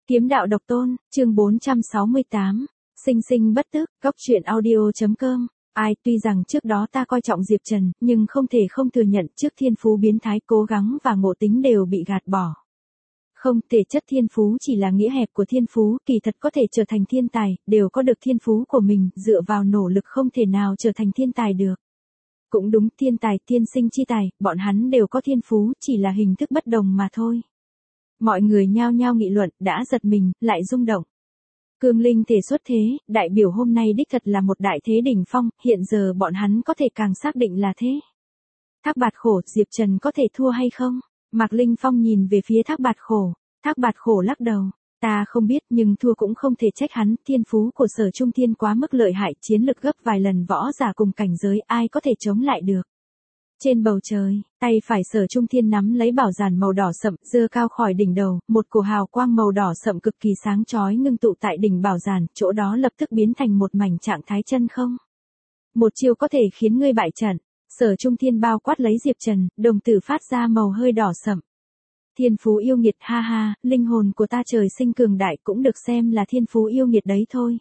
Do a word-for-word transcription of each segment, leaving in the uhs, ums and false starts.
Kiếm đạo độc tôn, chương bốn trăm sáu mươi tám, sinh sinh bất tức, góc truyện audio.com. Ai, tuy rằng trước đó ta coi trọng Diệp Trần, nhưng không thể không thừa nhận trước thiên phú biến thái cố gắng và ngộ tính đều bị gạt bỏ. Không, thể chất thiên phú chỉ là nghĩa hẹp của thiên phú, kỳ thật có thể trở thành thiên tài, đều có được thiên phú của mình, dựa vào nỗ lực không thể nào trở thành thiên tài được. Cũng đúng, thiên tài, thiên sinh chi tài, bọn hắn đều có thiên phú, chỉ là hình thức bất đồng mà thôi. Mọi người nhao nhao nghị luận, đã giật mình, lại rung động. Cương linh thể xuất thế, đại biểu hôm nay đích thật là một đại thế đỉnh phong, hiện giờ bọn hắn có thể càng xác định là thế. Thác Bạt Khổ, Diệp Trần có thể thua hay không? Mạc Linh Phong nhìn về phía Thác Bạt Khổ, Thác Bạt Khổ lắc đầu. Ta không biết nhưng thua cũng không thể trách hắn, thiên phú của Sở Trung Thiên quá mức lợi hại, chiến lực gấp vài lần võ giả cùng cảnh giới, ai có thể chống lại được. Trên bầu trời, tay phải Sở Trung Thiên nắm lấy bảo giản màu đỏ sậm, giơ cao khỏi đỉnh đầu, một cổ hào quang màu đỏ sậm cực kỳ sáng chói ngưng tụ tại đỉnh bảo giản, chỗ đó lập tức biến thành một mảnh trạng thái chân không. Một chiêu có thể khiến ngươi bại trận. Sở Trung Thiên bao quát lấy Diệp Trần, đồng tử phát ra màu hơi đỏ sậm. Thiên phú yêu nghiệt, ha ha, linh hồn của ta trời sinh cường đại cũng được xem là thiên phú yêu nghiệt đấy thôi.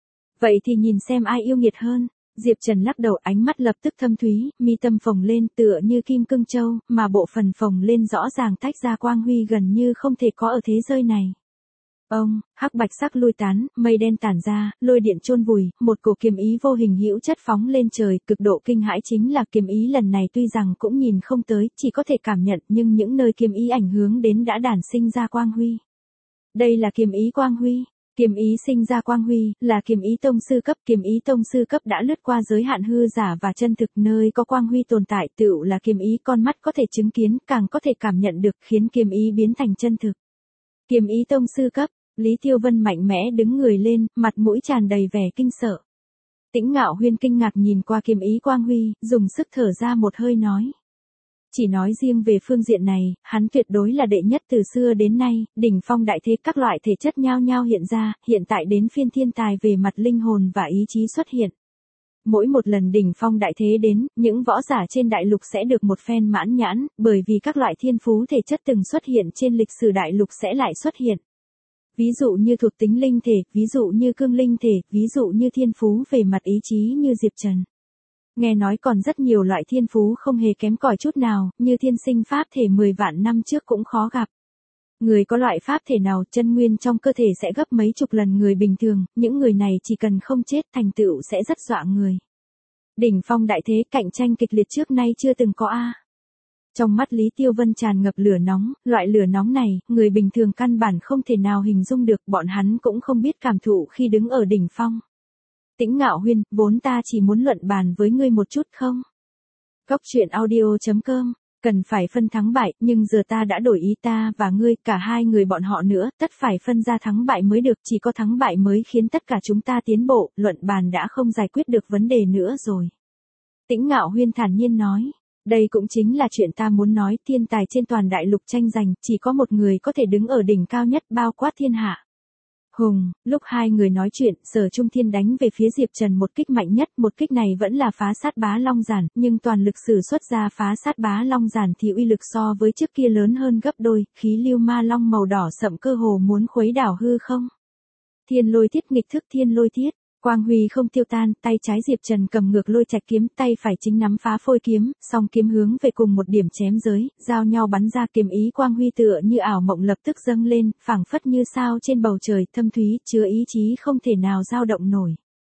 Vậy thì nhìn xem ai yêu nghiệt hơn. Diệp Trần lắc đầu, ánh mắt lập tức thâm thúy, mi tâm phồng lên tựa như kim cương châu, mà bộ phận phồng lên rõ ràng tách ra quang huy gần như không thể có ở thế giới này. Ông, hắc bạch sắc lui tán, mây đen tản ra, lôi điện chôn vùi, một cổ kiếm ý vô hình hữu chất phóng lên trời, cực độ kinh hãi chính là kiếm ý lần này tuy rằng cũng nhìn không tới, chỉ có thể cảm nhận, nhưng những nơi kiếm ý ảnh hướng đến đã đản sinh ra quang huy. Đây là kiếm ý quang huy. Kiếm ý sinh ra quang huy, là kiếm ý tông sư cấp, kiếm ý tông sư cấp đã lướt qua giới hạn hư giả và chân thực, nơi có quang huy tồn tại tựu là kiếm ý con mắt có thể chứng kiến, càng có thể cảm nhận được, khiến kiếm ý biến thành chân thực. Kiếm ý tông sư cấp, Lý Tiêu Vân mạnh mẽ đứng người lên, mặt mũi tràn đầy vẻ kinh sợ. Tĩnh Ngạo Huyên kinh ngạc nhìn qua kiếm ý quang huy, dùng sức thở ra một hơi nói. Chỉ nói riêng về phương diện này, hắn tuyệt đối là đệ nhất từ xưa đến nay, đỉnh phong đại thế các loại thể chất nhao nhao hiện ra, hiện tại đến phiên thiên tài về mặt linh hồn và ý chí xuất hiện. Mỗi một lần đỉnh phong đại thế đến, những võ giả trên đại lục sẽ được một phen mãn nhãn, bởi vì các loại thiên phú thể chất từng xuất hiện trên lịch sử đại lục sẽ lại xuất hiện. Ví dụ như thuộc tính linh thể, ví dụ như cương linh thể, ví dụ như thiên phú về mặt ý chí như Diệp Trần. Nghe nói còn rất nhiều loại thiên phú không hề kém cỏi chút nào, như thiên sinh pháp thể mười vạn năm trước cũng khó gặp. Người có loại pháp thể nào, chân nguyên trong cơ thể sẽ gấp mấy chục lần người bình thường, những người này chỉ cần không chết thành tựu sẽ rất dọa người. Đỉnh phong đại thế, cạnh tranh kịch liệt trước nay chưa từng có a. Trong mắt Lý Tiêu Vân tràn ngập lửa nóng, loại lửa nóng này, người bình thường căn bản không thể nào hình dung được, bọn hắn cũng không biết cảm thụ khi đứng ở đỉnh phong. Tĩnh Ngạo Huyên, vốn ta chỉ muốn luận bàn với ngươi một chút không? Góc truyện audio.com, cần phải phân thắng bại, nhưng giờ ta đã đổi ý, ta và ngươi, cả hai người bọn họ nữa, tất phải phân ra thắng bại mới được, chỉ có thắng bại mới khiến tất cả chúng ta tiến bộ, luận bàn đã không giải quyết được vấn đề nữa rồi. Tĩnh Ngạo Huyên thản nhiên nói, đây cũng chính là chuyện ta muốn nói, thiên tài trên toàn đại lục tranh giành, chỉ có một người có thể đứng ở đỉnh cao nhất bao quát thiên hạ. Hùng, lúc hai người nói chuyện, Sở Trung Thiên đánh về phía Diệp Trần một kích mạnh nhất, một kích này vẫn là phá sát bá long giản, nhưng toàn lực sử xuất ra phá sát bá long giản thì uy lực so với trước kia lớn hơn gấp đôi, khí lưu ma long màu đỏ sậm cơ hồ muốn khuấy đảo hư không. Thiên lôi thiết nghịch thức thiên lôi thiết, quang huy không tiêu tan, tay trái Diệp Trần cầm ngược lôi trạch kiếm, tay phải chính nắm phá phôi kiếm, song kiếm hướng về cùng một điểm chém giới, giao nhau bắn ra, kiếm ý quang huy tựa như ảo mộng lập tức dâng lên, phảng phất như sao trên bầu trời, thâm thúy, chứa ý chí không thể nào dao động nổi.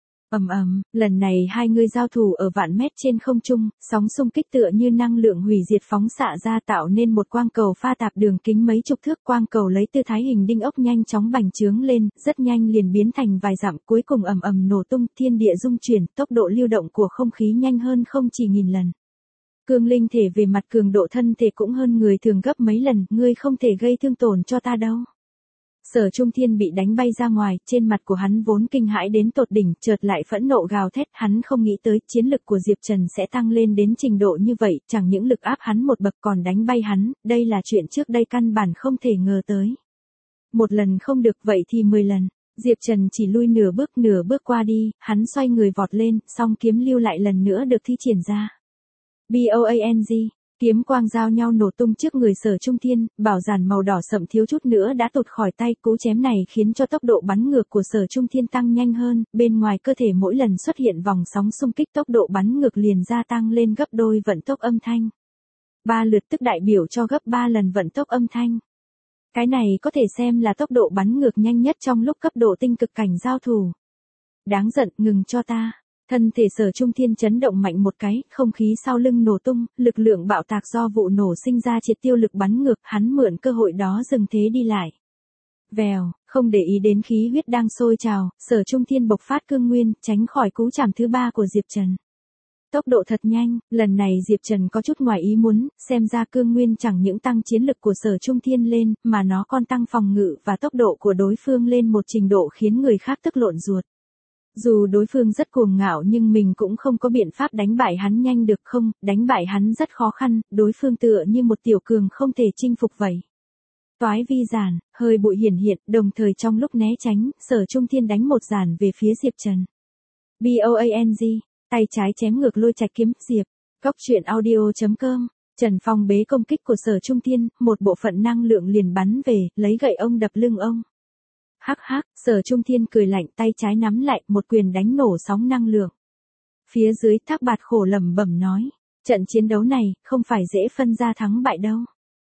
Ầm ầm, lần này hai người giao thủ ở vạn mét trên không trung, sóng xung kích tựa như năng lượng hủy diệt phóng xạ ra tạo nên một quang cầu pha tạp đường kính mấy chục thước, quang cầu lấy tư thái hình đinh ốc nhanh chóng bành trướng lên, rất nhanh liền biến thành vài dặm, cuối cùng ầm ầm nổ tung, thiên địa rung chuyển, tốc độ lưu động của không khí nhanh hơn không chỉ nghìn lần. Cương linh thể về mặt cường độ thân thể cũng hơn người thường gấp mấy lần, ngươi không thể gây thương tổn cho ta đâu. Sở Trung Thiên bị đánh bay ra ngoài, trên mặt của hắn vốn kinh hãi đến tột đỉnh, chợt lại phẫn nộ gào thét, hắn không nghĩ tới chiến lực của Diệp Trần sẽ tăng lên đến trình độ như vậy, chẳng những lực áp hắn một bậc còn đánh bay hắn, đây là chuyện trước đây căn bản không thể ngờ tới. Một lần không được vậy thì mười lần, Diệp Trần chỉ lui nửa bước nửa bước qua đi, hắn xoay người vọt lên, song kiếm lưu lại lần nữa được thi triển ra. B O A N G Kiếm quang giao nhau nổ tung trước người Sở Trung Thiên, bảo giản màu đỏ sậm thiếu chút nữa đã tụt khỏi tay, cú chém này khiến cho tốc độ bắn ngược của Sở Trung Thiên tăng nhanh hơn, bên ngoài cơ thể mỗi lần xuất hiện vòng sóng xung kích tốc độ bắn ngược liền gia tăng lên gấp đôi vận tốc âm thanh. Ba lượt tức đại biểu cho gấp ba lần vận tốc âm thanh. Cái này có thể xem là tốc độ bắn ngược nhanh nhất trong lúc cấp độ tinh cực cảnh giao thủ. Đáng giận, ngừng cho ta. Thân thể Sở Trung Thiên chấn động mạnh một cái, không khí sau lưng nổ tung, lực lượng bạo tạc do vụ nổ sinh ra triệt tiêu lực bắn ngược, hắn mượn cơ hội đó dừng thế đi lại. Vèo, không để ý đến khí huyết đang sôi trào, Sở Trung Thiên bộc phát cương nguyên, tránh khỏi cú chạm thứ ba của Diệp Trần. Tốc độ thật nhanh, lần này Diệp Trần có chút ngoài ý muốn, xem ra cương nguyên chẳng những tăng chiến lực của Sở Trung Thiên lên, mà nó còn tăng phòng ngự và tốc độ của đối phương lên một trình độ khiến người khác tức lộn ruột. Dù đối phương rất cuồng ngạo nhưng mình cũng không có biện pháp đánh bại hắn nhanh được không, đánh bại hắn rất khó khăn, đối phương tựa như một tiểu cường không thể chinh phục vậy. Toái vi giản, hơi bụi hiển hiện, đồng thời trong lúc né tránh, Sở Trung Thiên đánh một giản về phía Diệp Trần. BOANG, tay trái chém ngược lôi trạch kiếm, Diệp. Góc truyện audio chấm com, Trần Phong bế công kích của Sở Trung Thiên, một bộ phận năng lượng liền bắn về, lấy gậy ông đập lưng ông. Hắc hắc, Sở Trung Thiên cười lạnh, tay trái nắm lại, một quyền đánh nổ sóng năng lượng. Phía dưới Thác Bạt khổ lẩm bẩm nói, trận chiến đấu này, không phải dễ phân ra thắng bại đâu.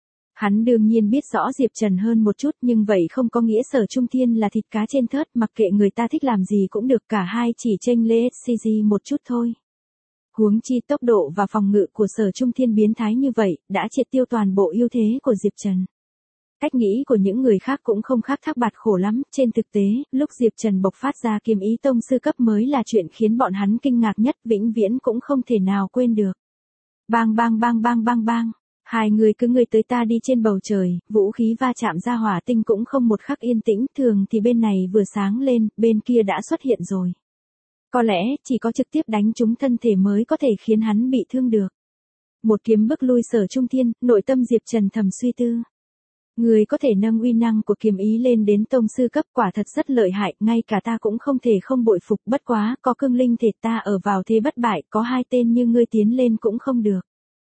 Hắn đương nhiên biết rõ Diệp Trần hơn một chút nhưng vậy không có nghĩa Sở Trung Thiên là thịt cá trên thớt, mặc kệ người ta thích làm gì cũng được, cả hai chỉ chênh lệch xê giê một chút thôi. Huống chi tốc độ và phòng ngự của Sở Trung Thiên biến thái như vậy, đã triệt tiêu toàn bộ ưu thế của Diệp Trần. Cách nghĩ của những người khác cũng không khác Thác Bạt khổ lắm, trên thực tế, lúc Diệp Trần bộc phát ra kiếm ý tông sư cấp mới là chuyện khiến bọn hắn kinh ngạc nhất, vĩnh viễn cũng không thể nào quên được. Bang bang bang bang bang bang, hai người cứ người tới ta đi trên bầu trời, vũ khí va chạm ra hỏa tinh cũng không một khắc yên tĩnh, thường thì bên này vừa sáng lên, bên kia đã xuất hiện rồi. Có lẽ, chỉ có trực tiếp đánh trúng thân thể mới có thể khiến hắn bị thương được. Một kiếm bức lui Sở Trung Thiên, nội tâm Diệp Trần thầm suy tư. Người có thể nâng uy năng của kiếm ý lên đến tông sư cấp, quả thật rất lợi hại, ngay cả ta cũng không thể không bội phục, bất quá, có cương linh thể ta ở vào thế bất bại, có hai tên như ngươi tiến lên cũng không được.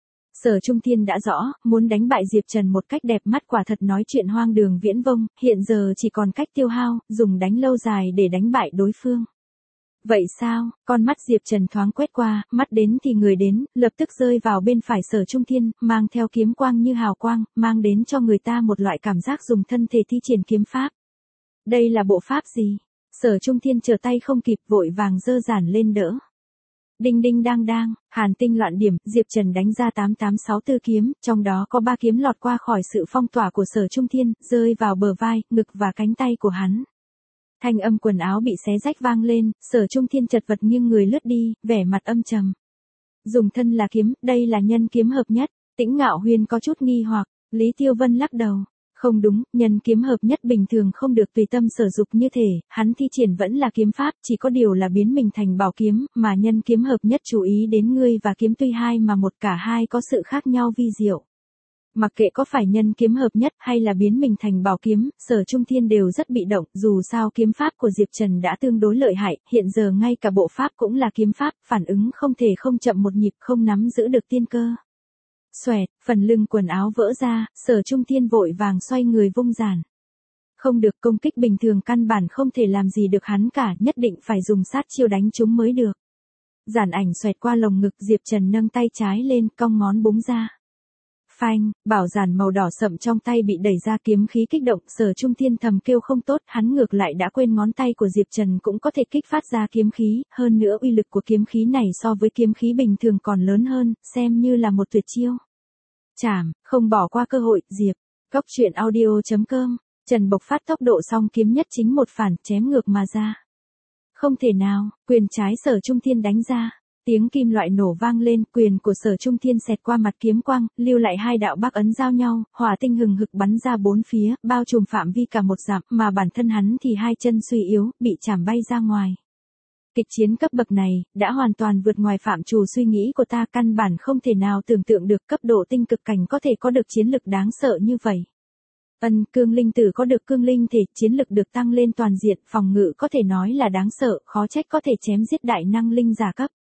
Sở Trung Thiên đã rõ, muốn đánh bại Diệp Trần một cách đẹp mắt quả thật nói chuyện hoang đường viễn vông, hiện giờ chỉ còn cách tiêu hao, dùng đánh lâu dài để đánh bại đối phương. Vậy sao, con mắt Diệp Trần thoáng quét qua, mắt đến thì người đến, lập tức rơi vào bên phải Sở Trung Thiên, mang theo kiếm quang như hào quang, mang đến cho người ta một loại cảm giác dùng thân thể thi triển kiếm pháp. Đây là bộ pháp gì? Sở Trung Thiên trở tay không kịp, vội vàng giơ giản lên đỡ. Đinh đinh đang đang, hàn tinh loạn điểm, Diệp Trần đánh ra tám tám sáu tư kiếm, trong đó có ba kiếm lọt qua khỏi sự phong tỏa của Sở Trung Thiên, rơi vào bờ vai, ngực và cánh tay của hắn. Thanh âm quần áo bị xé rách vang lên, Sở Trung Thiên chật vật nghiêng người lướt đi, vẻ mặt âm trầm. Dùng thân là kiếm, đây là nhân kiếm hợp nhất, Tĩnh Ngạo Huyên có chút nghi hoặc, Lý Tiêu Vân lắc đầu. Không đúng, nhân kiếm hợp nhất bình thường không được tùy tâm sở dục như thể, hắn thi triển vẫn là kiếm pháp, chỉ có điều là biến mình thành bảo kiếm, mà nhân kiếm hợp nhất chú ý đến ngươi và kiếm tuy hai mà một cả hai có sự khác nhau vi diệu. Mặc kệ có phải nhân kiếm hợp nhất hay là biến mình thành bảo kiếm, Sở Trung Thiên đều rất bị động, dù sao kiếm pháp của Diệp Trần đã tương đối lợi hại, hiện giờ ngay cả bộ pháp cũng là kiếm pháp, phản ứng không thể không chậm một nhịp, không nắm giữ được tiên cơ. Xoẹt, phần lưng quần áo vỡ ra, Sở Trung Thiên vội vàng xoay người vung giản. Không được, công kích bình thường căn bản không thể làm gì được hắn cả, nhất định phải dùng sát chiêu đánh chúng mới được. Giản ảnh xoẹt qua lồng ngực, Diệp Trần nâng tay trái lên, cong ngón búng ra. Phanh, bảo giản màu đỏ sậm trong tay bị đẩy ra, kiếm khí kích động, Sở Trung Thiên thầm kêu không tốt, hắn ngược lại đã quên ngón tay của Diệp Trần cũng có thể kích phát ra kiếm khí, hơn nữa uy lực của kiếm khí này so với kiếm khí bình thường còn lớn hơn, xem như là một tuyệt chiêu. Chảm, không bỏ qua cơ hội, Diệp. Góc truyện audio chấm com, Trần bộc phát tốc độ song kiếm nhất chính một phản, chém ngược mà ra. Không thể nào, quyền trái Sở Trung Thiên đánh ra. Tiếng kim loại nổ vang lên, quyền của Sở Trung Thiên xẹt qua mặt kiếm quang, lưu lại hai đạo bắc ấn giao nhau, hỏa tinh hừng hực bắn ra bốn phía, bao trùm phạm vi cả một dặm, mà bản thân hắn thì hai chân suy yếu, bị chảm bay ra ngoài. Kịch chiến cấp bậc này, đã hoàn toàn vượt ngoài phạm trù suy nghĩ của ta, căn bản không thể nào tưởng tượng được cấp độ tinh cực cảnh có thể có được chiến lực đáng sợ như vậy. Ân, cương linh tử có được cương linh thể, chiến lực được tăng lên toàn diện, phòng ngự có thể nói là đáng sợ, khó trách có thể chém giết đại năng linh giả cấp.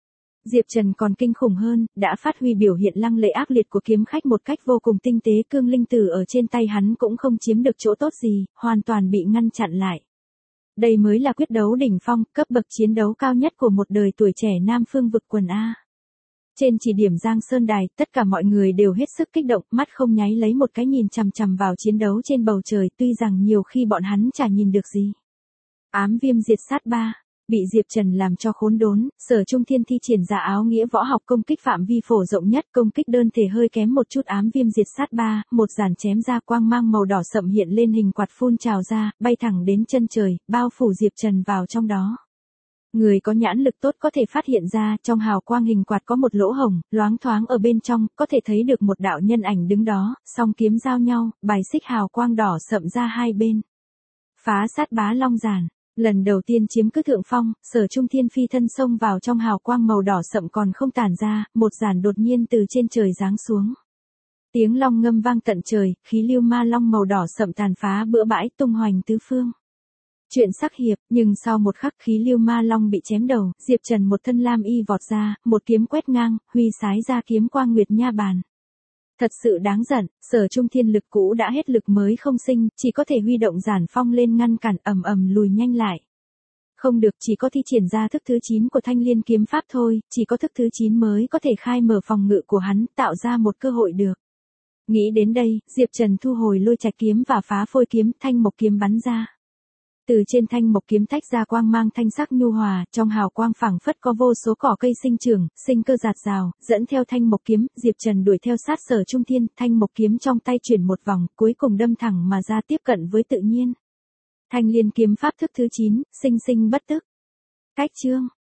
Diệp Trần còn kinh khủng hơn, đã phát huy biểu hiện lăng lệ ác liệt của kiếm khách một cách vô cùng tinh tế, cương linh tử ở trên tay hắn cũng không chiếm được chỗ tốt gì, hoàn toàn bị ngăn chặn lại. Đây mới là quyết đấu đỉnh phong, cấp bậc chiến đấu cao nhất của một đời tuổi trẻ Nam Phương vực quần A. Trên chỉ điểm Giang Sơn Đài, tất cả mọi người đều hết sức kích động, mắt không nháy lấy một cái nhìn chằm chằm vào chiến đấu trên bầu trời, tuy rằng nhiều khi bọn hắn chả nhìn được gì. Ám viêm diệt sát ba. Bị Diệp Trần làm cho khốn đốn, Sở Trung Thiên thi triển ra áo nghĩa võ học công kích phạm vi phổ rộng nhất, công kích đơn thể hơi kém một chút. Ám viêm diệt sát ba, một giản chém ra, quang mang màu đỏ sậm hiện lên, hình quạt phun trào ra, bay thẳng đến chân trời, bao phủ Diệp Trần vào trong đó. Người có nhãn lực tốt có thể phát hiện ra, trong hào quang hình quạt có một lỗ hổng, loáng thoáng ở bên trong, có thể thấy được một đạo nhân ảnh đứng đó, song kiếm giao nhau, bài xích hào quang đỏ sậm ra hai bên. Phá sát bá long giản. Lần đầu tiên chiếm cứ thượng phong, Sở Trung Thiên phi thân xông vào trong hào quang màu đỏ sậm còn không tản ra, một giản đột nhiên từ trên trời giáng xuống. Tiếng long ngâm vang tận trời, khí lưu ma long màu đỏ sậm tàn phá bừa bãi, tung hoành tứ phương. Chuyện sắc hiệp, nhưng sau một khắc khí lưu ma long bị chém đầu, Diệp Trần một thân lam y vọt ra, một kiếm quét ngang, huy sái ra kiếm quang nguyệt nha bàn. Thật sự đáng giận, Sở Trung Thiên lực cũ đã hết lực mới không sinh, chỉ có thể huy động giản phong lên ngăn cản, ầm ầm lùi nhanh lại. Không được, chỉ có thi triển ra thức thứ chín của Thanh Liên kiếm pháp thôi, chỉ có thức thứ chín mới có thể khai mở phòng ngự của hắn, tạo ra một cơ hội được. Nghĩ đến đây, Diệp Trần thu hồi lôi trạch kiếm và phá phôi kiếm, thanh mộc kiếm bắn ra. Từ trên thanh mộc kiếm tách ra quang mang thanh sắc nhu hòa, trong hào quang phảng phất có vô số cỏ cây sinh trưởng, sinh cơ rạt rào, dẫn theo thanh mộc kiếm, Diệp Trần đuổi theo sát Sở Trung Thiên, thanh mộc kiếm trong tay chuyển một vòng, cuối cùng đâm thẳng mà ra, tiếp cận với tự nhiên. Thanh Liên kiếm pháp thức thứ chín, sinh sinh bất tức. Cách chương